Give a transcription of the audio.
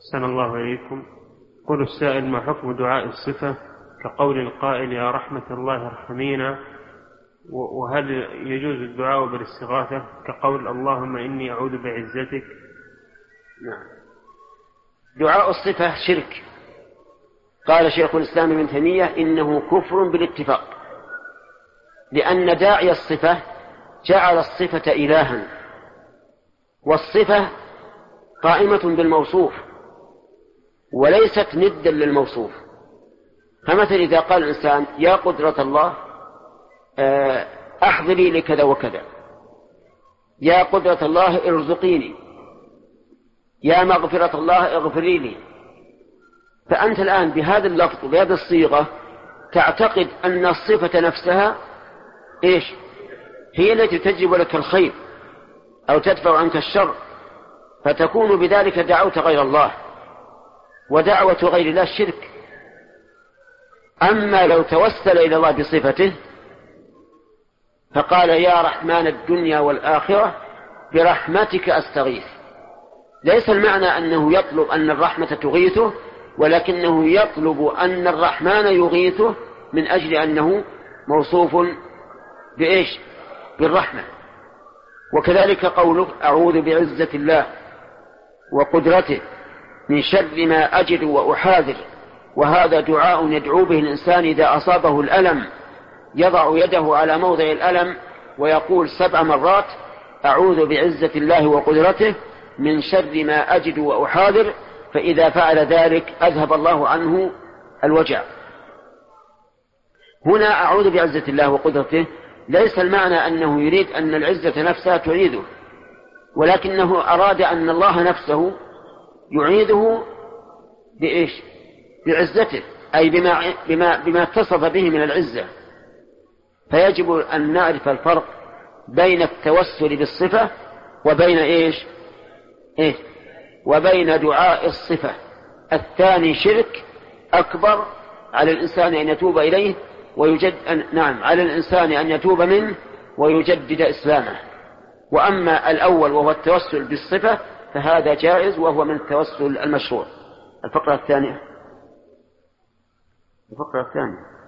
أحسن الله إليكم. قل السائل: ما حكم دعاء الصفة كقول القائل يا رحمة الله ارحمينا؟ وهل يجوز الدعاء بالاستغاثة كقول اللهم إني أعوذ بعزتك؟ نعم. دعاء الصفة شرك. قال شيخ الإسلام ابن تيمية إنه كفر بالاتفاق، لأن داعي الصفة جعل الصفة إلها، والصفة قائمة بالموصوف وليست ندا للموصوف. فمثل إذا قال الإنسان يا قدرة الله أحضري لكذا وكذا، يا قدرة الله ارزقيني، يا مغفرة الله اغفري لي، فأنت الآن بهذا اللفظ بهذه الصيغة تعتقد أن الصفة نفسها إيش؟ هي التي تجلب لك الخير أو تدفع عنك الشر، فتكون بذلك دعوت غير الله، ودعوة غير الله شرك. أما لو توسل إلى الله بصفته فقال يا رحمن الدنيا والآخرة برحمتك أستغيث، ليس المعنى أنه يطلب أن الرحمة تغيثه، ولكنه يطلب أن الرحمن يغيثه من أجل أنه موصوف بإيش؟ بالرحمة. وكذلك قوله أعوذ بعزة الله وقدرته من شر ما أجد وأحاذر، وهذا دعاء يدعو به الإنسان إذا أصابه الألم، يضع يده على موضع الألم ويقول 7 مرات أعوذ بعزة الله وقدرته من شر ما أجد وأحاذر، فإذا فعل ذلك أذهب الله عنه الوجع. هنا أعوذ بعزة الله وقدرته ليس المعنى أنه يريد أن العزة نفسها تعيذه، ولكنه أراد أن الله نفسه يعيذه بإيش؟ بعزته، أي بما اتصف به من العزة. فيجب أن نعرف الفرق بين التوسل بالصفة وبين إيش؟ وبين دعاء الصفة. الثاني شرك أكبر، على الإنسان أن يتوب إليه على الإنسان أن يتوب منه ويجدد إسلامه. وأما الأول وهو التوسل بالصفة فهذا جائز، وهو من التوسل المشروع. الفقرة الثانية